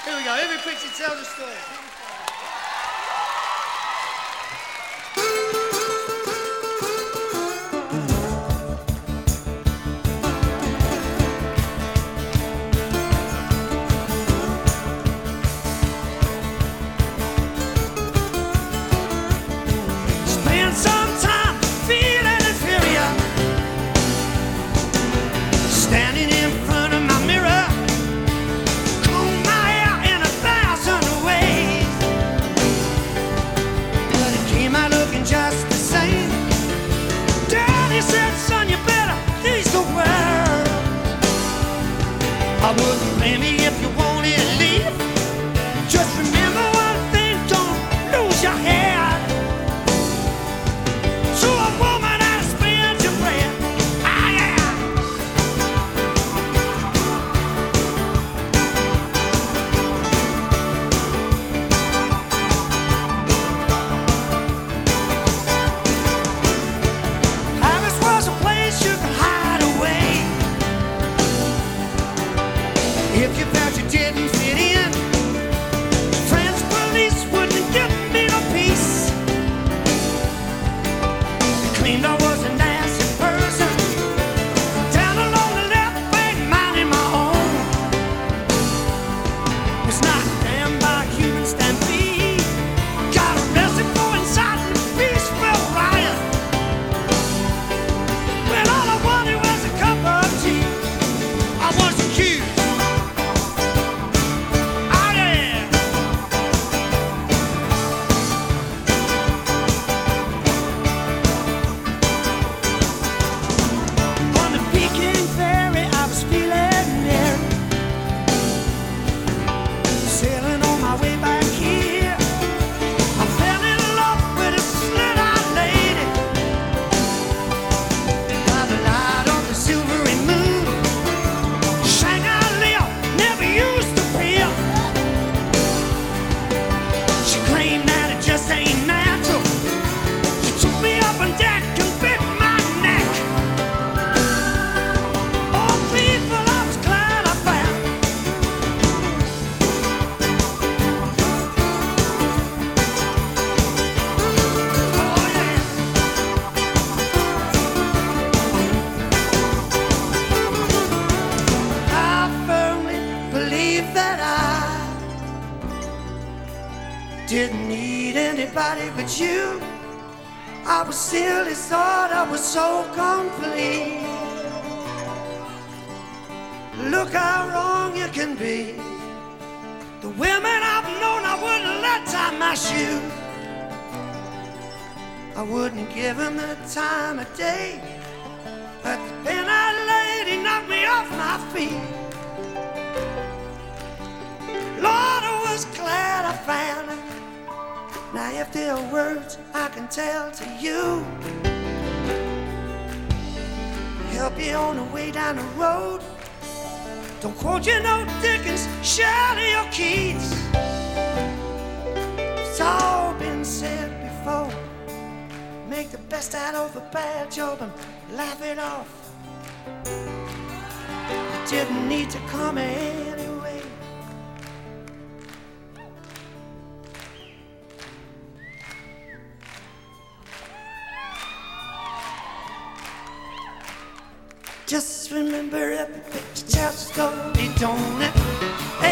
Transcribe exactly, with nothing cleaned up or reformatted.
Here we go. Let me quickly tell the story. Spend some time feeling inferior, standing in front of my mirror, comb my hair in a thousand ways, but it came out looking just the same. Daddy said, son, you better face the world. I wouldn't blame you if you wanted to leave. Just remember one thing, don't lose your head. So a woman has spent your bread. Ah, yeah. Paris was a place you could hide away if you felt you didn't fit in. French police wouldn't give me no peace. They claimed I was a nasty person, down along the left bank, minding my own. Was knocked down by a human stampede, got arrested for inciting a peaceful riot, when all I wanted was a cup of tea. I was accused. Oh yeah. On the Peking ferry, I was feeling merry, sailing on my way back here. I fell in love with a slit-eyed lady by the light of the silvery moon. Shanghai Leo never used to appear. She claimed that it just ain't natural. She took me up on deck and bit my neck. Oh, people, I was glad I found. Oh, yeah. I firmly believe that I didn't need anybody but you. I was silly, thought I was so complete. Look how wrong you can be. The women I've known, I wouldn't let tie my shoe. I wouldn't give them the time of day, but the pin-eyed lady knocked me off my feet. Lord, I was glad I found her. Now if there are words I can tell to you, help you on the way down the road, don't quote you no Dickens, Shelley or Keats. It's all been said before. Make the best out of a bad job and laugh it off. You didn't need to come anyway. Just remember every picture tells a story, don't it?